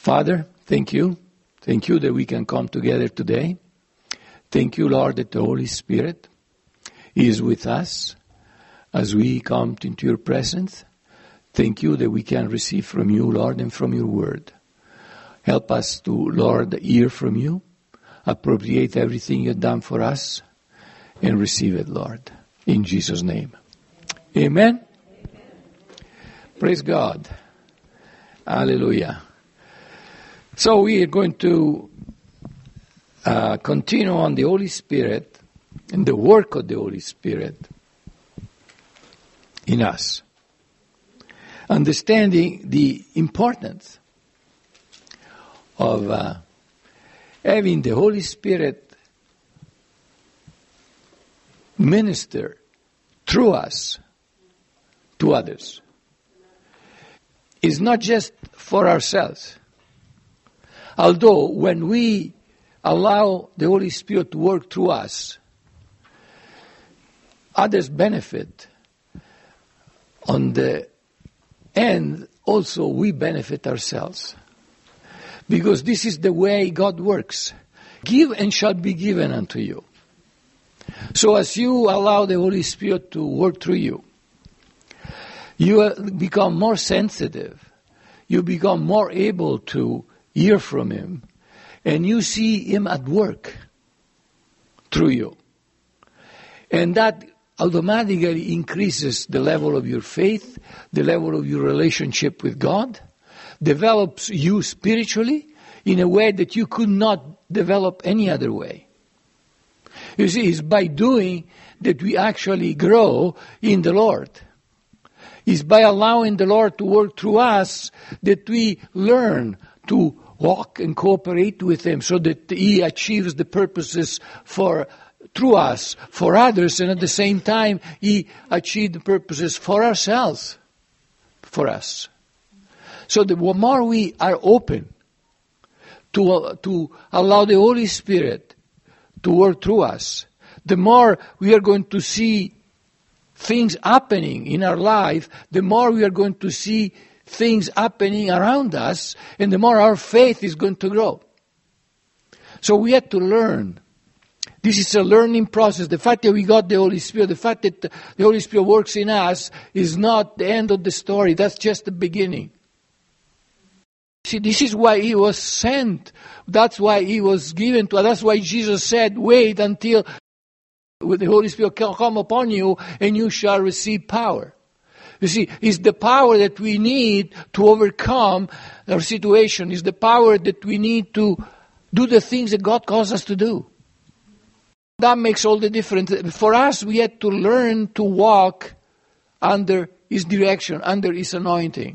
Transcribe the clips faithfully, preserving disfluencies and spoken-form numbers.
Father, thank you. Thank you that we can come together today. Thank you, Lord, that the Holy Spirit is with us as we come into your presence. Thank you that we can receive from you, Lord, and from your word. Help us to, Lord, hear from you, appropriate everything you've done for us, and receive it, Lord, in Jesus' name. Amen. Amen. Praise God. Hallelujah. So we are going to uh, continue on the Holy Spirit and the work of the Holy Spirit in us. Understanding the importance of uh, having the Holy Spirit minister through us to others. It's not just for ourselves. Although when we allow the Holy Spirit to work through us, others benefit. On the end, also we benefit ourselves. Because this is the way God works. Give and shall be given unto you. So as you allow the Holy Spirit to work through you, you become more sensitive. You become more able to hear from Him. And you see Him at work through you. And that automatically increases the level of your faith, the level of your relationship with God, develops you spiritually in a way that you could not develop any other way. You see, it's by doing that we actually grow in the Lord. It's by allowing the Lord to work through us that we learn to walk and cooperate with Him so that He achieves the purposes for through us, for others, and at the same time He achieves the purposes for ourselves, for us. So the more we are open to, uh, to allow the Holy Spirit to work through us, the more we are going to see things happening in our life, the more we are going to see things happening around us, and the more our faith is going to grow. So we have to learn. This is a learning process. The fact that we got the Holy Spirit, the fact that the Holy Spirit works in us is not the end of the story. That's just the beginning. See, this is why He was sent. That's why He was given to us. That's why Jesus said, wait until the Holy Spirit come upon you and you shall receive power. You see, it's the power that we need to overcome our situation. It's the power that we need to do the things that God calls us to do. That makes all the difference. For us, we had to learn to walk under His direction, under His anointing.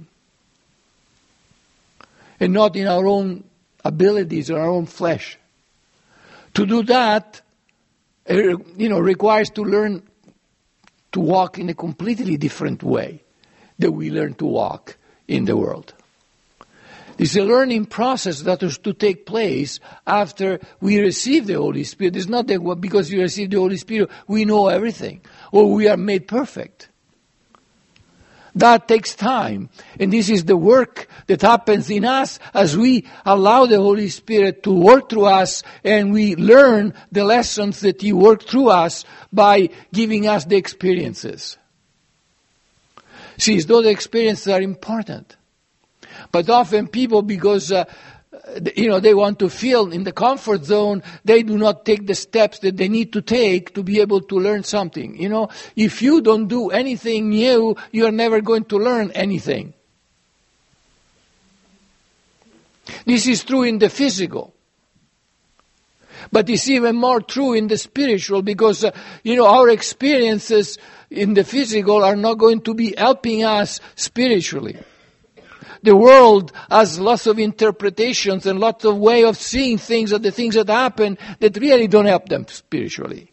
And not in our own abilities or our own flesh. To do that, you know, requires to learn to walk in a completely different way that we learn to walk in the world. This is a learning process that is to take place after we receive the Holy Spirit. It's not that because we receive the Holy Spirit, we know everything or we are made perfect. That takes time. And this is the work that happens in us as we allow the Holy Spirit to work through us and we learn the lessons that He worked through us by giving us the experiences. See, those experiences are important. But often people, because uh, you know, they want to feel in the comfort zone, they do not take the steps that they need to take to be able to learn something. You know, if you don't do anything new, you are never going to learn anything. This is true in the physical. But it's even more true in the spiritual because, uh, you know, our experiences in the physical are not going to be helping us spiritually. The world has lots of interpretations and lots of way of seeing things and the things that happen that really don't help them spiritually.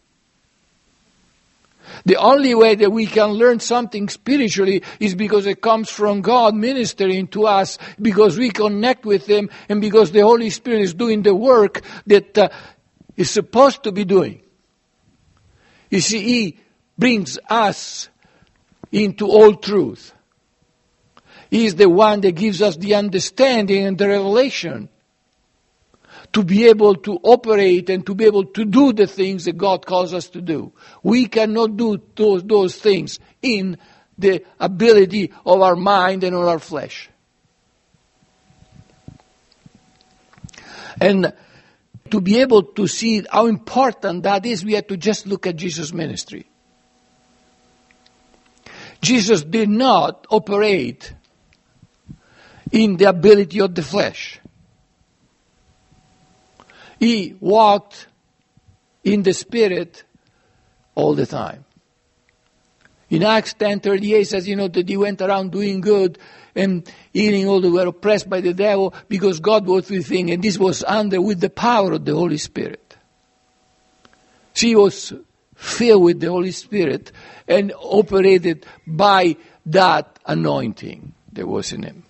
The only way that we can learn something spiritually is because it comes from God ministering to us, because we connect with Him, and because the Holy Spirit is doing the work that uh, is supposed to be doing. You see, He brings us into all truth. He is the one that gives us the understanding and the revelation to be able to operate and to be able to do the things that God calls us to do. We cannot do those, those things in the ability of our mind and of our flesh. And to be able to see how important that is, we have to just look at Jesus' ministry. Jesus did not operate in the ability of the flesh. He walked in the Spirit all the time. In Acts ten thirty-eight says, you know, that he went around doing good and healing all who were oppressed by the devil because God was with him, and this was under with the power of the Holy Spirit. She was filled with the Holy Spirit and operated by that anointing that was in him.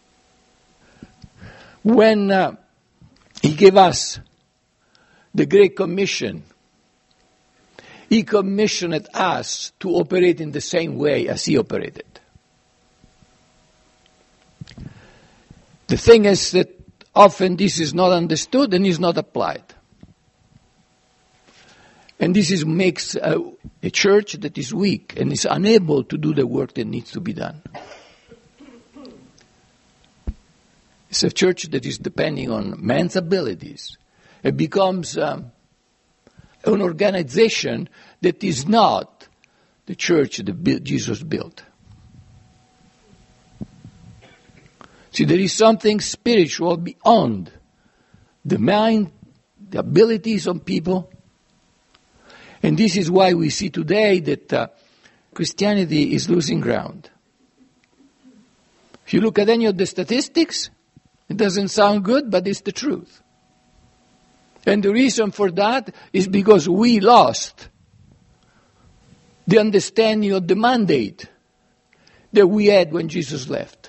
When uh, he gave us the Great Commission, he commissioned us to operate in the same way as he operated. The thing is that often this is not understood and is not applied. And this is, makes a, a church that is weak and is unable to do the work that needs to be done. It's a church that is depending on man's abilities. It becomes um, an organization that is not the church that Jesus built. See, there is something spiritual beyond the mind, the abilities of people. And this is why we see today that uh, Christianity is losing ground. If you look at any of the statistics, it doesn't sound good, but it's the truth. And the reason for that is because we lost the understanding of the mandate that we had when Jesus left.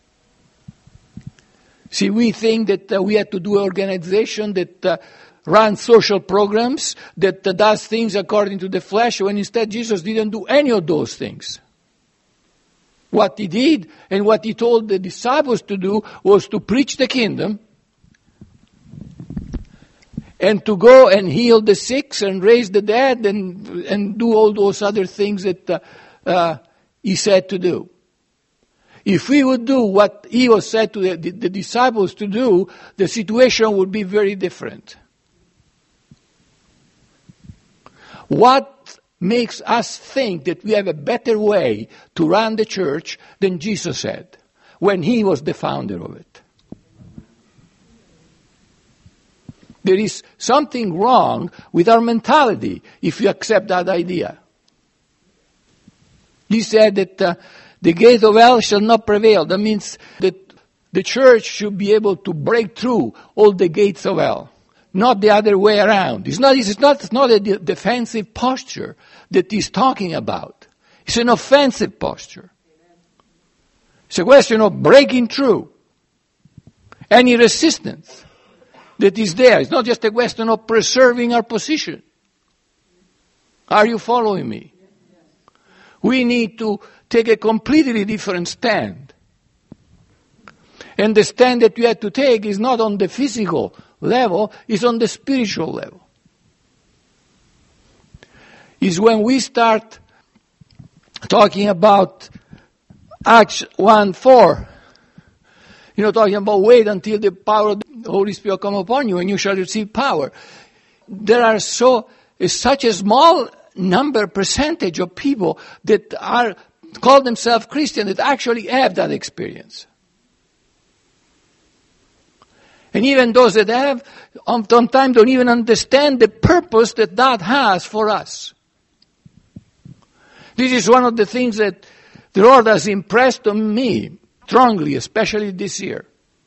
See, we think that uh, we have to do an organization that uh, runs social programs, that uh, does things according to the flesh, when instead Jesus didn't do any of those things. What he did and what he told the disciples to do was to preach the kingdom and to go and heal the sick and raise the dead and and do all those other things that uh, uh, he said to do. If we would do what he was said to the, the, the disciples to do, the situation would be very different. What makes us think that we have a better way to run the church than Jesus had when he was the founder of it? There is something wrong with our mentality if you accept that idea. He said that uh, the gate of hell shall not prevail. That means that the church should be able to break through all the gates of hell, not the other way around. It's not, it's not, it's not a de- defensive posture that he's talking about. It's an offensive posture. It's a question of breaking through any resistance that is there. It's not just a question of preserving our position. Are you following me? We need to take a completely different stand. And the stand that we have to take is not on the physical level, it's on the spiritual level. Is when we start talking about Acts one four, you know, talking about wait until the power of the Holy Spirit come upon you and you shall receive power. There are so, is such a small number, percentage of people that are, call themselves Christian, that actually have that experience. And even those that have, sometimes don't even understand the purpose that that has for us. This is one of the things that the Lord has impressed on me strongly, especially this year,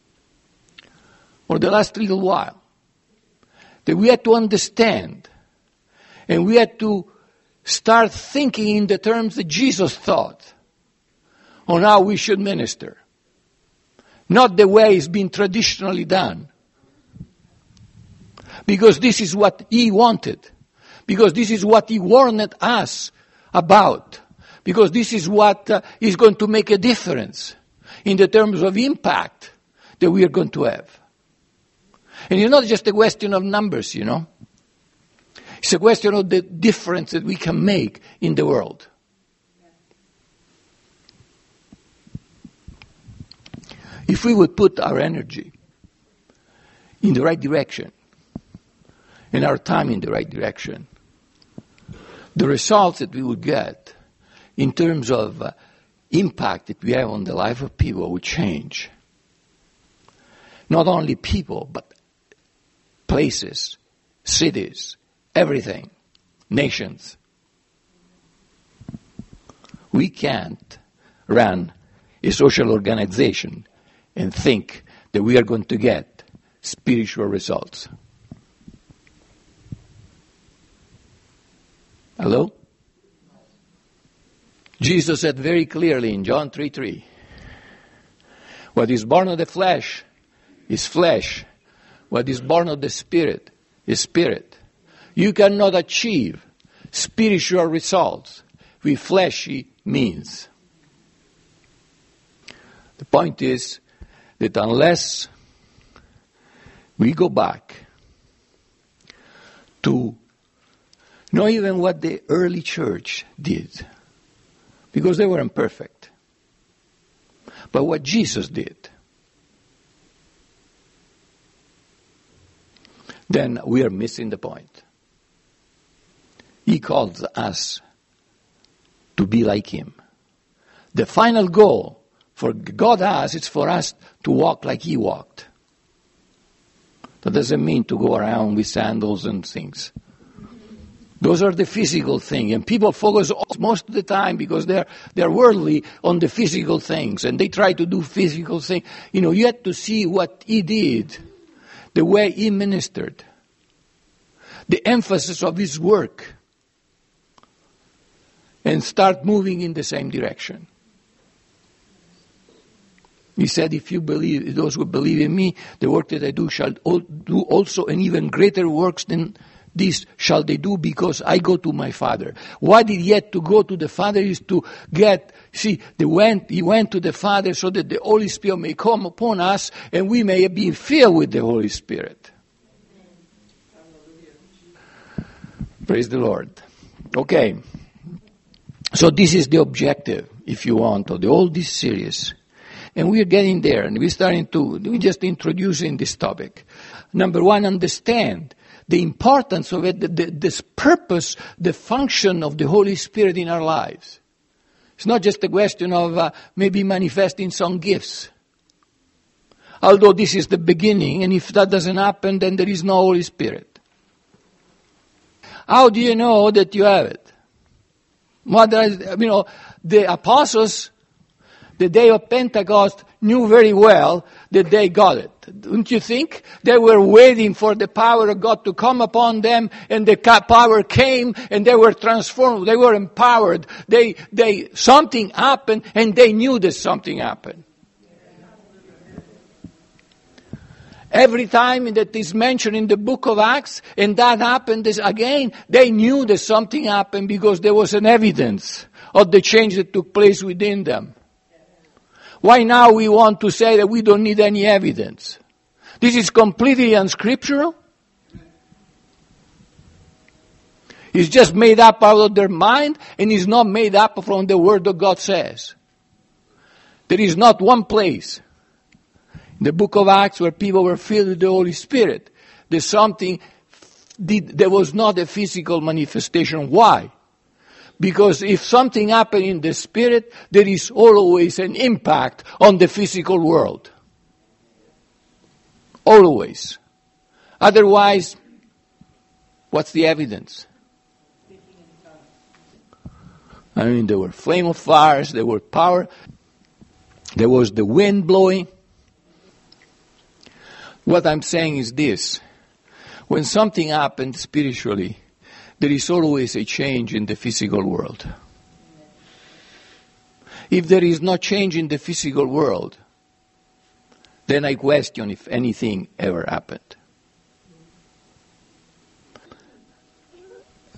or the last little while, that we had to understand and we had to start thinking in the terms that Jesus thought on how we should minister. Not the way it's been traditionally done. Because this is what he wanted. Because this is what he warned us about. Because this is what uh, is going to make a difference. in the terms of impact that we are going to have. And it's not just a question of numbers, you know. It's a question of the difference that we can make in the world. If we would put our energy in the right direction, and our time in the right direction, the results that we would get in terms of uh, impact that we have on the life of people would change. Not only people, but places, cities, everything, nations. We can't run a social organization and think that we are going to get spiritual results. Hello? Jesus said very clearly in John three three, what is born of the flesh is flesh. What is born of the Spirit is spirit. You cannot achieve spiritual results with fleshy means. The point is that unless we go back to not even what the early church did, because they were imperfect, but what Jesus did, then we are missing the point. He calls us to be like Him. The final goal for God has is for us to walk like He walked. That doesn't mean to go around with sandals and things. Those are the physical things, and people focus most of the time because they're they're worldly on the physical things, and they try to do physical things. You know, you have to see what He did, the way He ministered, the emphasis of His work, and start moving in the same direction. He said, if you believe, those who believe in me, the work that I do shall do also, and even greater works than this shall they do, because I go to my Father. Why did he have to go to the Father? Is to get, see, they went, he went to the Father so that the Holy Spirit may come upon us and we may be filled with the Holy Spirit. Praise the Lord. Okay. So this is the objective, if you want, of the whole this series. And we are getting there, and we're starting to, we're just introducing this topic. Number one, understand the importance of it, the, the, this purpose, the function of the Holy Spirit in our lives. It's not just a question of uh, maybe manifesting some gifts. Although this is the beginning, and if that doesn't happen, then there is no Holy Spirit. How do you know that you have it? What does, you know, the apostles, the day of Pentecost, knew very well that they got it. Don't you think? They were waiting for the power of God to come upon them, and the power came, and they were transformed. They were empowered. They, they, something happened, and they knew that something happened. Every time that is mentioned in the book of Acts, and that happened again, they knew that something happened because there was an evidence of the change that took place within them. Why now we want to say that we don't need any evidence? This is completely unscriptural. It's just made up out of their mind, and is not made up from the Word of God says. There is not one place in the book of Acts where people were filled with the Holy Spirit. There's something, did, there was not a physical manifestation. Why? Because if something happened in the Spirit, there is always an impact on the physical world. Always. Otherwise, what's the evidence? I mean, there were flame of fires, there were power, there was the wind blowing. What I'm saying is this. When something happens spiritually, there is always a change in the physical world. If there is no change in the physical world, then I question if anything ever happened.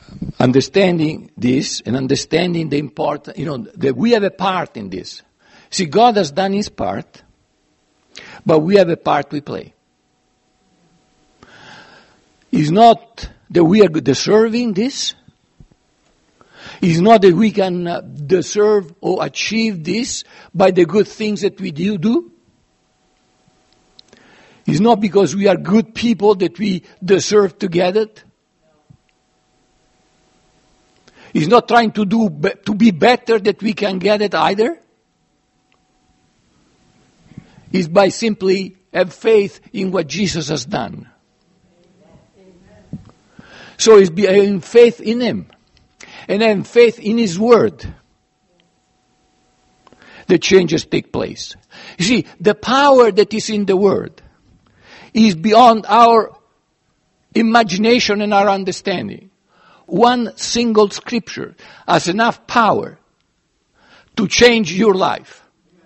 Understanding this and understanding the importance, you know, that we have a part in this. See, God has done his part, but we have a part we play. It's not that we are deserving this. It's not that we can uh, deserve or achieve this by the good things that we do do. It's not because we are good people that we deserve to get it. It's not trying to do to be better that we can get it either. It's by simply have faith in what Jesus has done. So it's having faith in him and having faith in his word. The changes take place. You see, the power that is in the word is beyond our imagination and our understanding. One single scripture has enough power to change your life.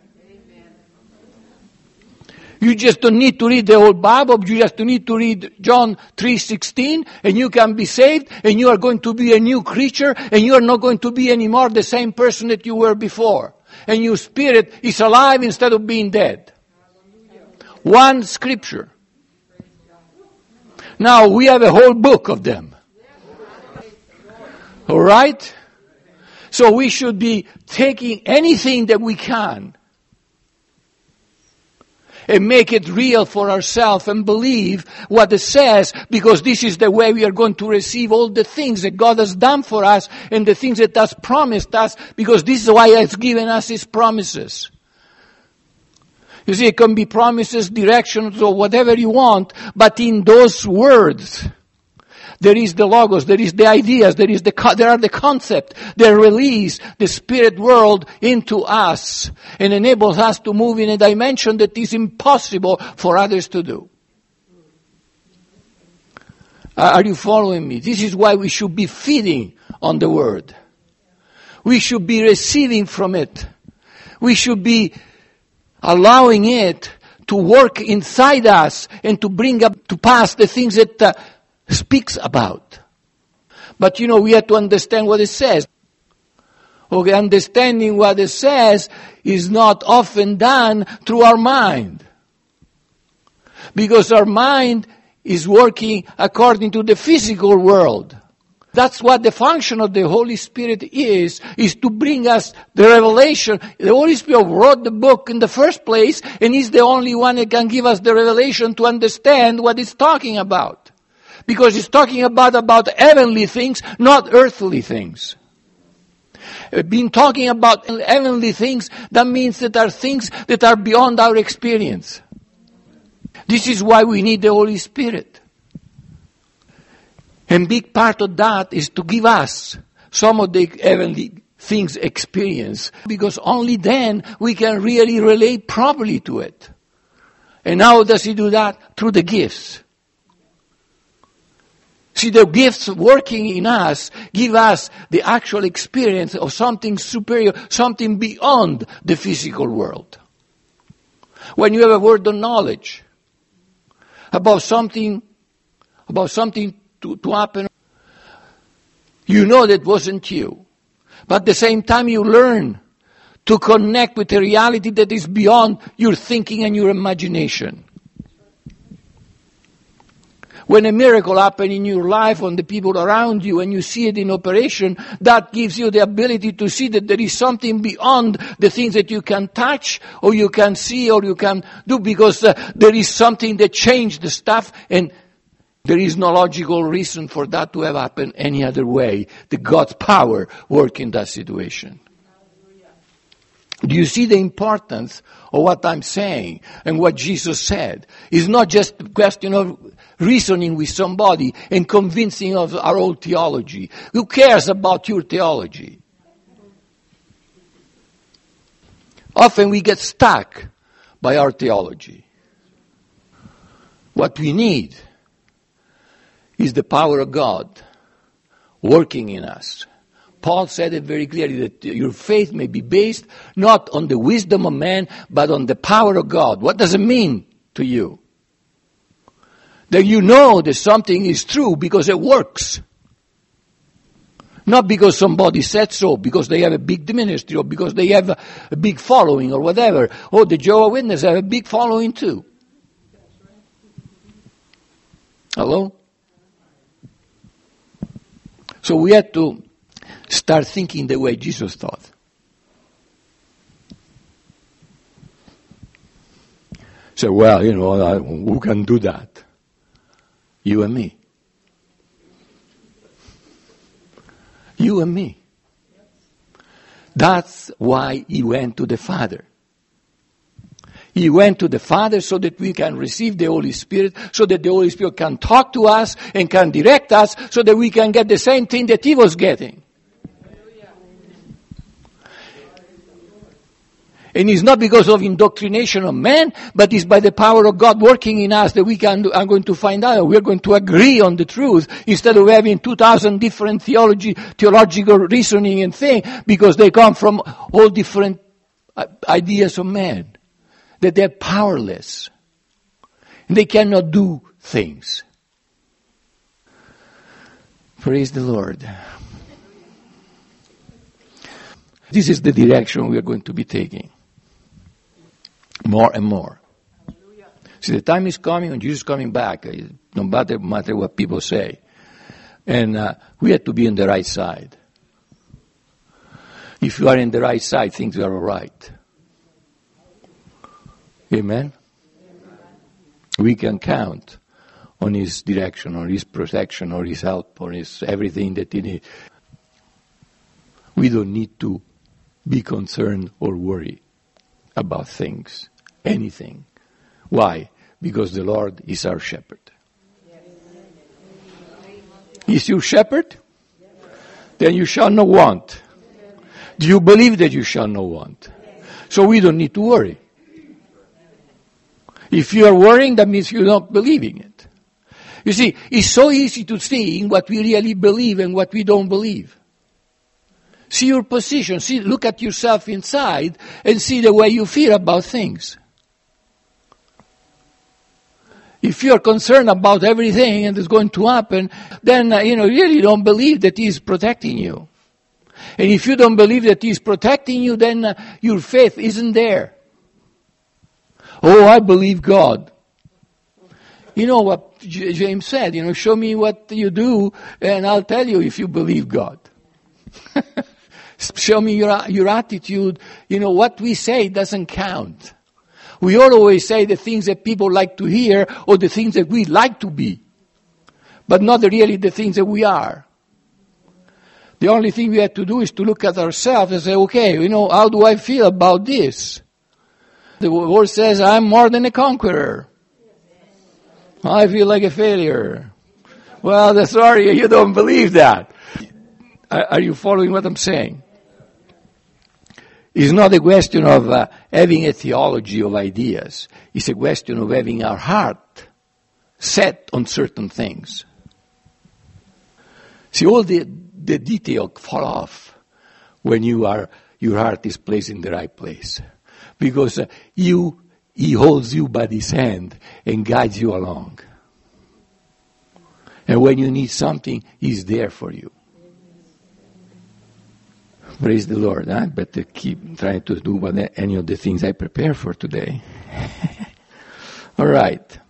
You just don't need to read the whole Bible. You just need to read John three sixteen, and you can be saved, and you are going to be a new creature, and you are not going to be anymore the same person that you were before. And your spirit is alive instead of being dead. One scripture. Now we have a whole book of them. All right? So we should be taking anything that we can and make it real for ourselves and believe what it says, because this is the way we are going to receive all the things that God has done for us and the things that has promised us, because this is why He has given us His promises. You see, it can be promises, directions, or whatever you want, but in those words, there is the logos, there is the ideas, there is the there are the concept that release the spirit world into us and enables us to move in a dimension that is impossible for others to do. Uh, are you following me? This is why we should be feeding on the word. We should be receiving from it. We should be allowing it to work inside us and to bring up to pass the things that uh, speaks about. But you know, we have to understand what it says. Okay, understanding what it says is not often done through our mind. Because our mind is working according to the physical world. That's what the function of the Holy Spirit is, is to bring us the revelation. The Holy Spirit wrote the book in the first place, and He's the only one that can give us the revelation to understand what it's talking about. Because it's talking about, about heavenly things, not earthly things. Being talking about heavenly things, that means that are things that are beyond our experience. This is why we need the Holy Spirit. And big part of that is to give us some of the heavenly things experience. Because only then we can really relate properly to it. And how does He do that? Through the gifts. See, the gifts working in us give us the actual experience of something superior, something beyond the physical world. When you have a word of knowledge about something, about something to, to happen, you know that wasn't you. But at the same time you learn to connect with a reality that is beyond your thinking and your imagination. When a miracle happens in your life, on the people around you, and you see it in operation, that gives you the ability to see that there is something beyond the things that you can touch, or you can see, or you can do, because uh, there is something that changed the stuff, and there is no logical reason for that to have happened any other way. The God's power work in that situation. Do you see the importance of what I'm saying and what Jesus said? It's not just a question of reasoning with somebody and convincing of our old theology. Who cares about your theology? Often we get stuck by our theology. What we need is the power of God working in us. Paul said it very clearly, that your faith may be based not on the wisdom of man, but on the power of God. What does it mean to you? That you know that something is true because it works. Not because somebody said so, because they have a big ministry, or because they have a, a big following, or whatever. Oh, the Jehovah's Witnesses have a big following too. Hello? So we had to start thinking the way Jesus thought. So, well, you know, who can do that? You and me. You and me. That's why he went to the Father. He went to the Father so that we can receive the Holy Spirit, so that the Holy Spirit can talk to us and can direct us, so that we can get the same thing that he was getting. And it's not because of indoctrination of man, but it's by the power of God working in us that we can, are going to find out. We're going to agree on the truth instead of having two thousand different theology, theological reasoning and things, because they come from all different ideas of man. That they're powerless. And they cannot do things. Praise the Lord. This is the direction we are going to be taking. More and more. Hallelujah. See, the time is coming when Jesus is coming back, no matter, matter what people say. And uh, we have to be on the right side. If you are in the right side, things are all right. Amen? Amen? We can count on His direction, on His protection, or His help, or His everything that He needs. We don't need to be concerned or worry about things, anything. Why? Because the Lord is our shepherd. Is your shepherd? Then you shall not want. Do you believe that you shall not want? So we don't need to worry. If you are worrying, that means you're not believing it. You see, it's so easy to see what we really believe and what we don't believe. See your position, see, look at yourself inside and see the way you feel about things. If you're concerned about everything and it's going to happen, then, uh, you know, you really don't believe that He's protecting you. And if you don't believe that He's protecting you, then uh, your faith isn't there. Oh, I believe God. You know what James said, you know, show me what you do and I'll tell you if you believe God. Show me your, your attitude. You know, what we say doesn't count. We always say the things that people like to hear or the things that we like to be, but not really the things that we are. The only thing we have to do is to look at ourselves and say, okay, you know, how do I feel about this? The word says, I'm more than a conqueror. I feel like a failure. Well, sorry, you don't believe that. Are you following what I'm saying? It's not a question of uh, having a theology of ideas. It's a question of having our heart set on certain things. See, all the, the detail fall off when you are, your heart is placed in the right place. Because uh, you, He holds you by His hand and guides you along. And when you need something, He's there for you. Praise the Lord. I better keep trying to do what any of the things I prepare for today. All right.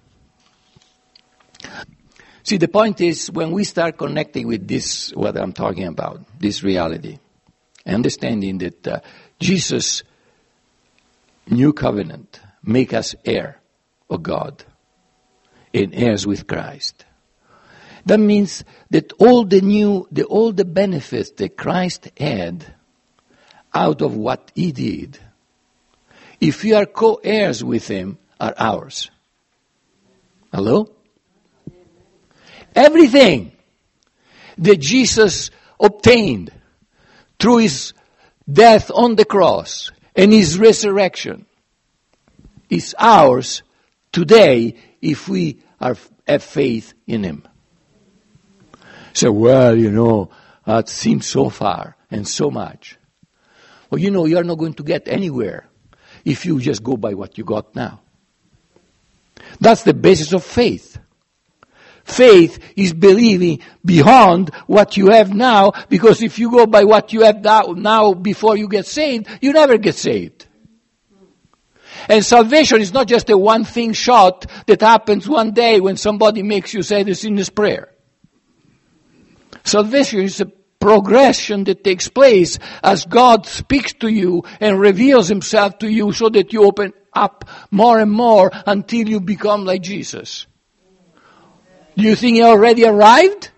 See, the point is, when we start connecting with this, what I'm talking about, this reality, understanding that uh, Jesus' new covenant make us heir of God and heirs with Christ. That means that all the new, the, all the benefits that Christ had out of what He did, if we are co-heirs with Him, are ours. Hello? Everything that Jesus obtained through His death on the cross and His resurrection is ours today if we are, have faith in Him. So, well, you know, that seems so far and so much. Well, you know, you are not going to get anywhere if you just go by what you got now. That's the basis of faith. Faith is believing beyond what you have now, because if you go by what you have now before you get saved, you never get saved. And salvation is not just a one-thing shot that happens one day when somebody makes you say the sinner's prayer. Salvation is a progression that takes place as God speaks to you and reveals himself to you so that you open up more and more until you become like Jesus. Do you think he already arrived?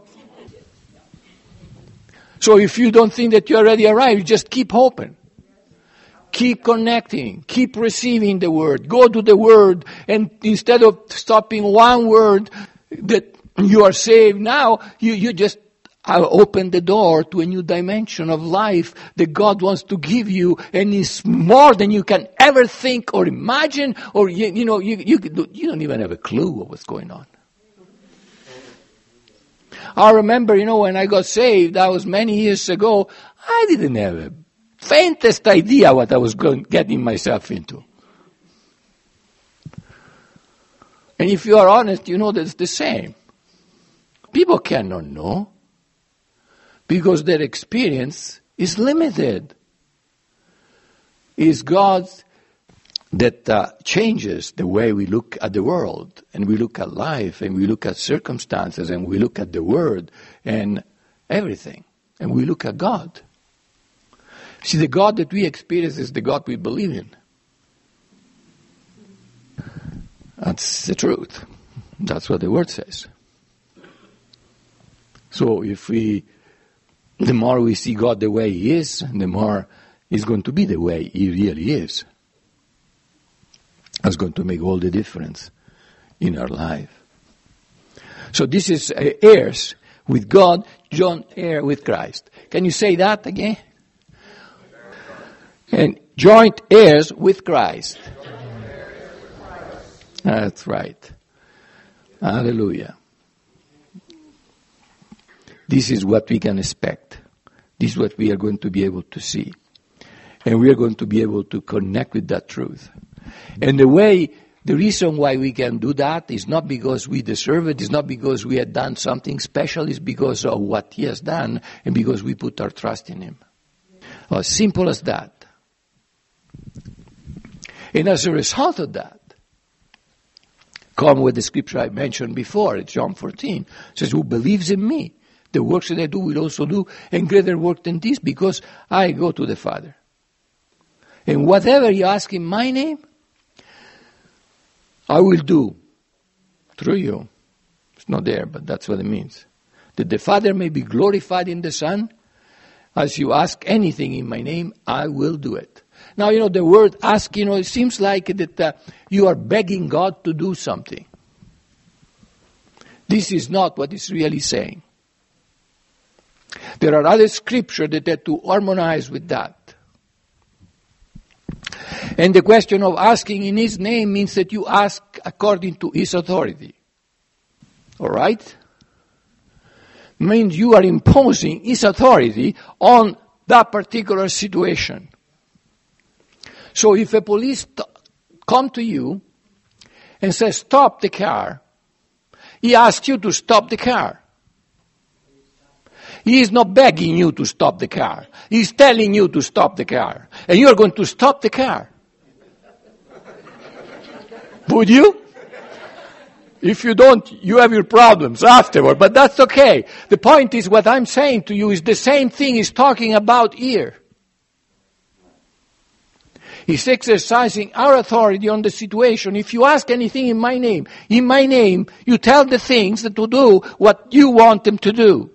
So if you don't think that you already arrived, just keep hoping. Keep connecting. Keep receiving the word. Go to the word, and instead of stopping one word that you are saved now, you, you just open the door to a new dimension of life that God wants to give you, and it's more than you can ever think or imagine, or you, you know, you, you, you don't even have a clue of what's going on. I remember, you know, when I got saved, that was many years ago, I didn't have a faintest idea what I was going, getting myself into. And if you are honest, you know that it's the same. People cannot know because their experience is limited. It's God that uh, changes the way we look at the world, and we look at life, and we look at circumstances, and we look at the Word, and everything. And we look at God. See, the God that we experience is the God we believe in. That's the truth. That's what the Word says. So if we, the more we see God the way He is, the more He's going to be the way He really is. That's going to make all the difference in our life. So this is uh, heirs with God, joint heir with Christ. Can you say that again? And joint heirs with Christ. That's right. Hallelujah. This is what we can expect. This is what we are going to be able to see. And we are going to be able to connect with that truth. And the way, the reason why we can do that is not because we deserve it, it's not because we have done something special, it's because of what He has done and because we put our trust in Him. As simple as that. And as a result of that, come with the scripture I mentioned before, it's John fourteen. It says, who believes in me, the works that I do will also do, and greater work than this, because I go to the Father. And whatever you ask in my name, I will do through you. It's not there, but that's what it means. That the Father may be glorified in the Son. As you ask anything in my name, I will do it. Now, you know, the word ask, you know, it seems like that uh, you are begging God to do something. This is not what it's really saying. There are other scriptures that have to harmonize with that. And the question of asking in His name means that you ask according to His authority. All right? Means you are imposing His authority on that particular situation. So if a police t- come to you and says, stop the car, he asks you to stop the car. He is not begging you to stop the car. He is telling you to stop the car. And you are going to stop the car. Would you? If you don't, you have your problems afterward, but that's okay. The point is, what I'm saying to you is the same thing He's talking about here. He's exercising our authority on the situation. If you ask anything in my name, in my name, you tell the things that to do what you want them to do.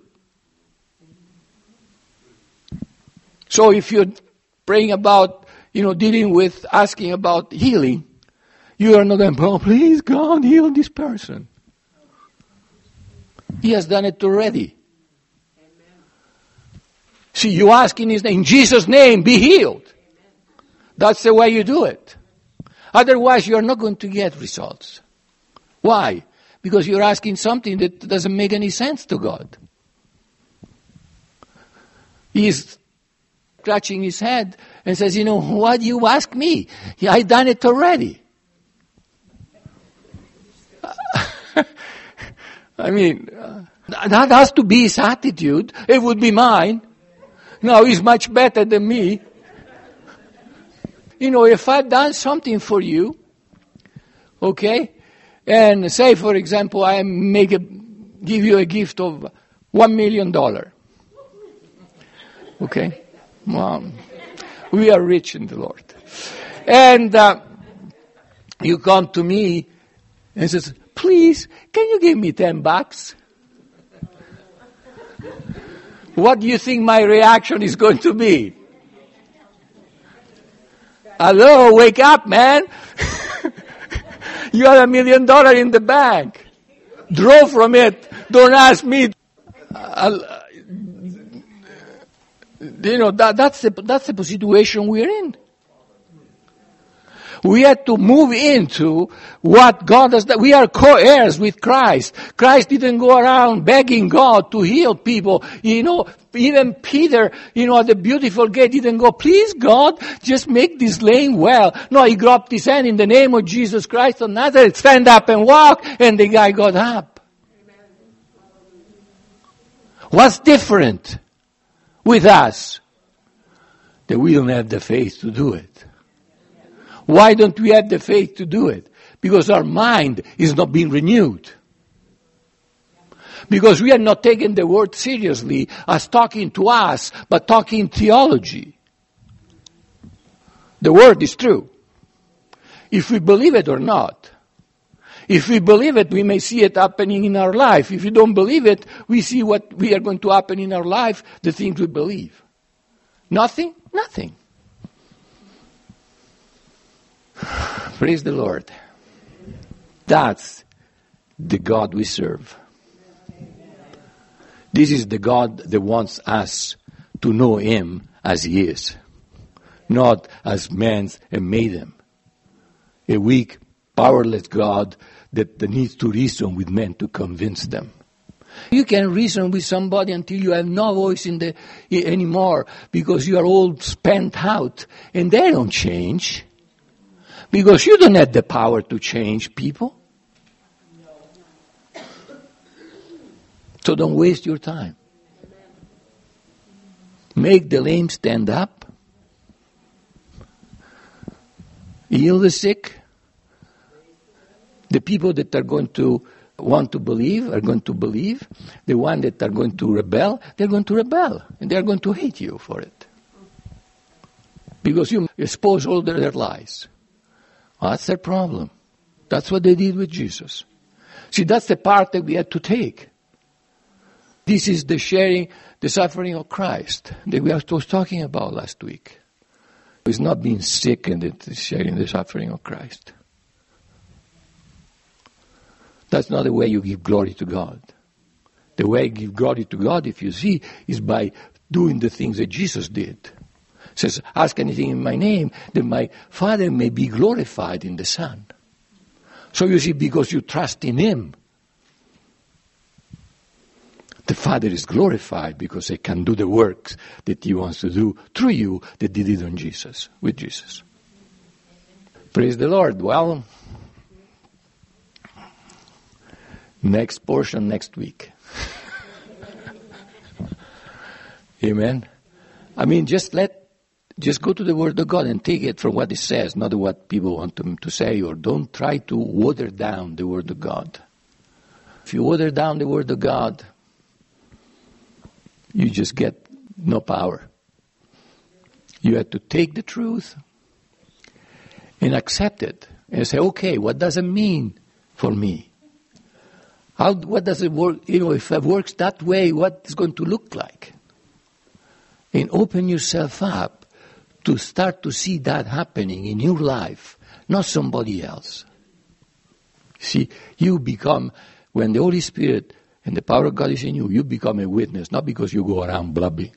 So if you're praying about, you know, dealing with, asking about healing, you are not going, oh, please God, heal this person. He has done it already. Amen. See, you ask in His name, in Jesus' name, be healed. That's the way you do it. Otherwise, you are not going to get results. Why? Because you're asking something that doesn't make any sense to God. He is scratching his head and says, you know, why do you ask me? I've done it already. I mean, uh, that has to be his attitude. It would be mine. No, he's much better than me. You know, if I've done something for you, okay, and say, for example, I make a, give you a gift of one million dollars. Okay? Well, we are rich in the Lord. And uh, you come to me and says, please, can you give me ten bucks? What do you think my reaction is going to be? Hello, wake up, man. You have a million dollars in the bank. Draw from it. Don't ask me. Uh, you know, that, that's, the, that's the situation we're in. We had to move into what God has done. We are co-heirs with Christ. Christ didn't go around begging God to heal people. You know, even Peter, you know, at the beautiful gate didn't go, please God, just make this lame well. No, he grabbed his hand in the name of Jesus Christ of Nazareth, stand up and walk, and the guy got up. What's different with us? That we don't have the faith to do it. Why don't we have the faith to do it? Because our mind is not being renewed. Because we are not taking the word seriously as talking to us, but talking theology. The word is true. If we believe it or not. If we believe it, we may see it happening in our life. If we don't believe it, we see what we are going to happen in our life, the things we believe. Nothing? Nothing. Praise the Lord. That's the God we serve. This is the God that wants us to know Him as He is, not as man's and made Him. A weak, powerless God that needs to reason with men to convince them. You can reason with somebody until you have no voice in the anymore because you are all spent out, and they don't change. Because you don't have the power to change people. So don't waste your time. Make the lame stand up. Heal the sick. The people that are going to want to believe are going to believe. The ones that are going to rebel, they're going to rebel. And they're going to hate you for it. Because you expose all their lies. Well, that's their problem. That's what they did with Jesus. See, that's the part that we had to take. This is the sharing, the suffering of Christ that we was talking about last week. It's not being sick and it's sharing the suffering of Christ. That's not the way you give glory to God. The way you give glory to God, if you see, is by doing the things that Jesus did. Says, ask anything in my name, that my Father may be glorified in the Son. So you see, because you trust in Him, the Father is glorified because He can do the works that He wants to do through you that He did on Jesus, with Jesus. Praise the Lord. Well, next portion next week. Amen. I mean, just let Just go to the Word of God and take it from what it says, not what people want to, to say, or don't try to water down the Word of God. If you water down the Word of God, you just get no power. You have to take the truth and accept it and say, okay, what does it mean for me? How, what does it work? You know, if it works that way, what is going to look like? And open yourself up to start to see that happening in your life, not somebody else. See, you become, when the Holy Spirit and the power of God is in you, you become a witness, not because you go around blabbing,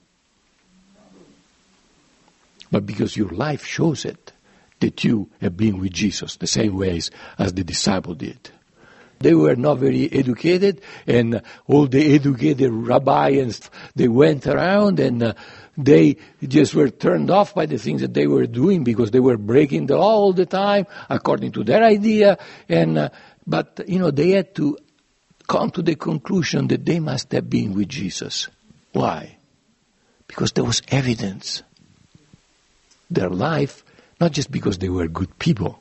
but because your life shows it, that you have been with Jesus the same ways as the disciple did. They were not very educated, and all the educated rabbis, they went around and uh, they just were turned off by the things that they were doing because they were breaking the law all the time according to their idea. And uh, but, you know, they had to come to the conclusion that they must have been with Jesus. Why? Because there was evidence. Their life, not just because they were good people.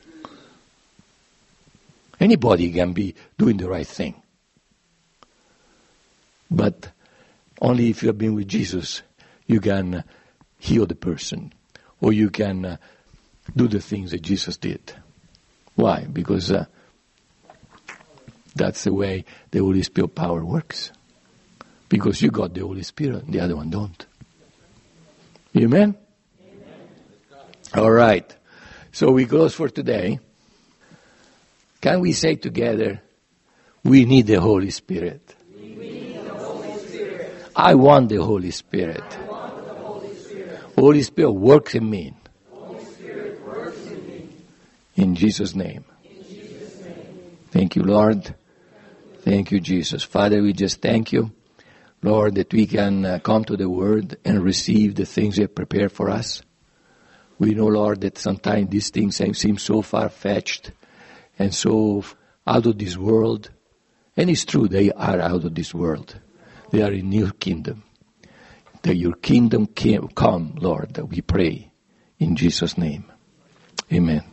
Anybody can be doing the right thing. But only if you have been with Jesus, you can heal the person. Or you can uh, do the things that Jesus did. Why? Because uh, that's the way the Holy Spirit power works. Because you got the Holy Spirit, the other one don't. Amen? Amen. All right. So we close for today. Can we say together, we need the Holy Spirit? We need the Holy Spirit. I want the Holy Spirit. I want the Holy Spirit. Holy Spirit works in me. Holy Spirit works in me. In Jesus' name. In Jesus' name. Thank you, Lord. Thank you, Jesus. Father, we just thank you, Lord, that we can uh, come to the Word and receive the things you have prepared for us. We know, Lord, that sometimes these things seem so far-fetched and so out of this world. And it's true, they are out of this world. They are in your kingdom. That your kingdom came, come, Lord, we pray in Jesus' name. Amen.